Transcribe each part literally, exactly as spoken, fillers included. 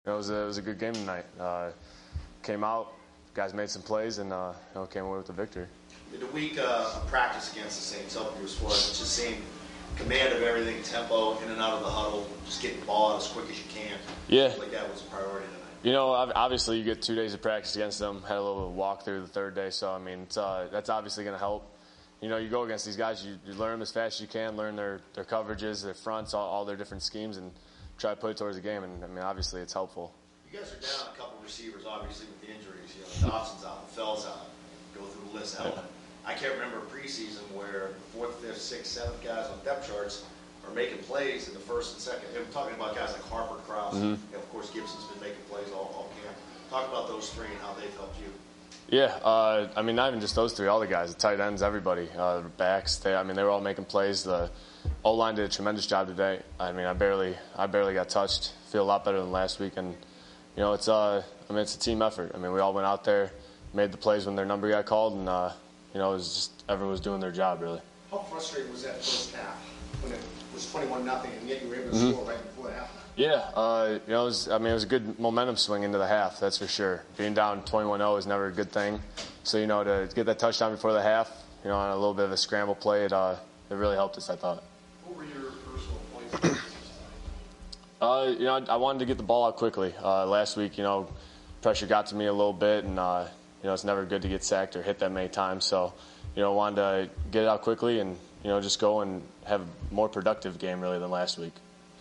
It was a, it was a good game tonight. Uh, came out, guys made some plays, and uh, you know, came away with the victory. Did the week uh, of practice against the Saints help you as far as just seeing command of everything, tempo, in and out of the huddle, just getting the ball out as quick as you can? Yeah. Like that was a priority tonight. You know, obviously you get two days of practice against them. Had a little walk through the third day, so I mean, it's, uh, that's obviously going to help. You know, you go against these guys, you, you learn them as fast as you can, learn their, their coverages, their fronts, all, all their different schemes, and try to put it towards the game. And I mean, obviously it's helpful. You guys are down a couple of receivers, obviously, with the injuries. You know, Dobson's out, Fell's out. Go through the list. I, don't, I can't remember a preseason where the fourth, fifth, sixth, seventh guys on depth charts are making plays in the first and second. I'm talking about guys like Harper, Krause, mm-hmm. and of course Gibson's been making plays all, all camp. Talk about those three and how they've helped you. Yeah, uh, I mean, not even just those three, all the guys, the tight ends, everybody, uh, the backs. They, I mean, they were all making plays. The O-line did a tremendous job today. I mean, I barely, I barely got touched. Feel a lot better than last week, and you know, it's, uh, I mean, it's a team effort. I mean, we all went out there, made the plays when their number got called, and uh, you know, it was just everyone was doing their job really. How frustrating was that first half when it was twenty-one nothing, and yet you were able to mm-hmm. score right before the half? Yeah, uh, you know, it was, I mean, it was a good momentum swing into the half, that's for sure. Being down twenty-one oh is never a good thing. So, you know, to get that touchdown before the half, you know, on a little bit of a scramble play, it, uh, it really helped us, I thought. What were your personal points? uh, you know, I wanted to get the ball out quickly. Uh, last week, you know, pressure got to me a little bit, and, uh, you know, it's never good to get sacked or hit that many times. So, you know, I wanted to get it out quickly and, you know, just go and have a more productive game, really, than last week.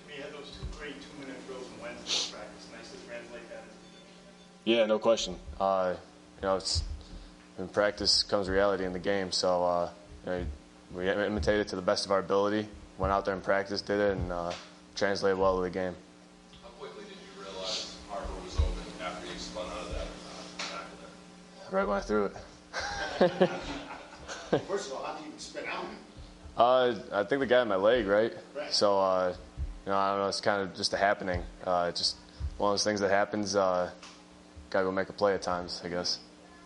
Yeah, no question. Uh, you know, it's in practice comes reality in the game. So uh, you know, we imitated it to the best of our ability. Went out there and practice, did it, and uh, translated well to the game. How quickly did you realize Harper was open after you spun out of that uh, tackle there? Right when I threw it. First of all, how did you spin out? Uh, I think the guy in my leg, right? Right. So uh, you know, I don't know. It's kind of just a happening. Uh, it's just one of those things that happens. Uh, Gotta go make a play at times, I guess.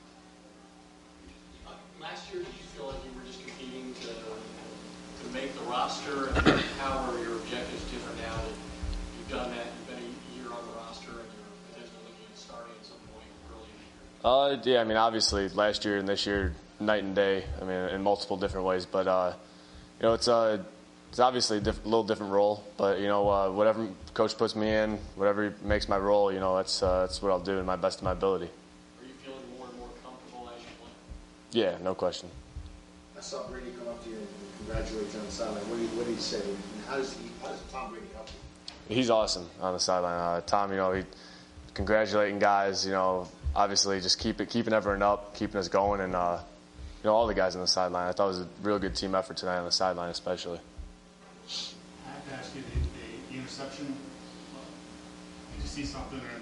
Uh, last year, did you feel like you were just competing to to make the roster? And how are your objectives different now that you've done that? You've been a year on the roster, and you're potentially looking at starting at some point early in the Uh, year. yeah, I mean, obviously, last year and this year, night and day. I mean, in multiple different ways. But uh, you know, it's uh, it's obviously a diff- little different role. But you know, uh, whatever coach puts me in, whatever makes my role, you know, that's uh, that's what I'll do in my best of my ability. Are you feeling more and more comfortable as you play? Yeah, no question. I saw Brady come up to you and congratulate you on the sideline. What did he, what did he say? And how does he, how does Tom Brady help you? He's awesome on the sideline. Uh, Tom, you know, he congratulating guys. You know, obviously just keep it, keeping everyone up, keeping us going, and uh, you know, all the guys on the sideline. I thought it was a real good team effort tonight on the sideline, especially. I have to ask you the, the, the interception. Did you see something? Or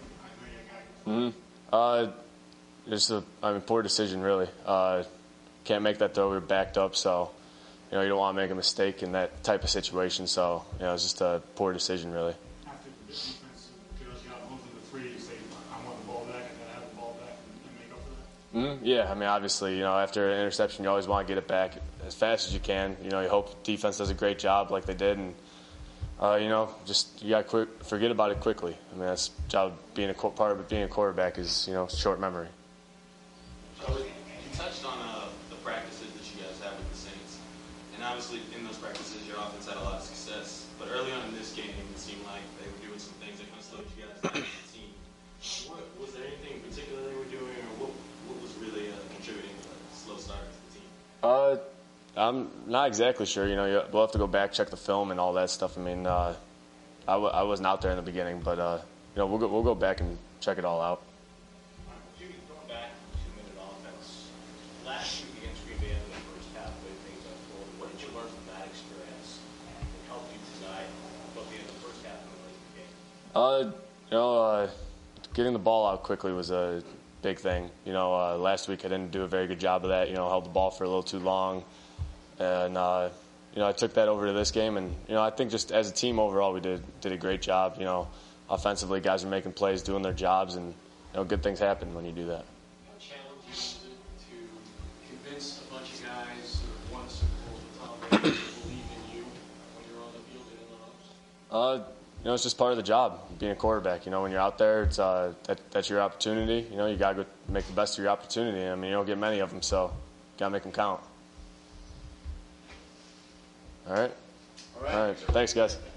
I know you got. Mm-hmm. Uh, just a, I mean, poor decision, really. Uh, can't make that throw. We were backed up, so you know you don't want to make a mistake in that type of situation. So you know, it's just a poor decision, really. After the defense goes, you know, losing the three, you say, "I want the ball back," and then have the ball back and, and make up for that. Mm-hmm. Yeah, I mean, obviously, you know, after an interception, you always want to get it back as fast as you can. You know, you hope defense does a great job like they did, and uh, you know, just you got to quick, forget about it quickly. I mean, that's the job of being a part of being a quarterback is you know short memory. So you touched on uh, the practices that you guys have with the Saints, and obviously in those practices your offense had a lot of success. But early on in this game, it seemed like they were doing some things that kind of slowed you guys down as a team. What, was there anything in particular they were doing, or what, what was really uh, contributing to the slow start to the team? Uh, I'm not exactly sure. You know, we'll have to go back, check the film, and all that stuff. I mean, uh, I, w- I wasn't out there in the beginning, but uh, you know, we'll go, we'll go back and check it all out. Jimmy, going back to two-minute offense, last week against Green Bay in the first half, the way things unfolded, what did you learn from that experience that helped you tonight, both the end of the first half and the rest of the game? Uh, you know, uh, getting the ball out quickly was a big thing. You know, uh, last week I didn't do a very good job of that. You know, held the ball for a little too long. And, uh, you know, I took that over to this game. And, you know, I think just as a team overall, we did did a great job. You know, offensively, guys are making plays, doing their jobs, and, you know, good things happen when you do that. How challenging is it to convince a bunch of guys who won Super Bowls with Tom Brady to believe in you when you're on the field and in the house? Uh, you know, it's just part of the job, being a quarterback. You know, when you're out there, it's uh, that, that's your opportunity. You know, you got to go make the best of your opportunity. I mean, you don't get many of them, so you got to make them count. All right? All right. All right. Thanks, guys.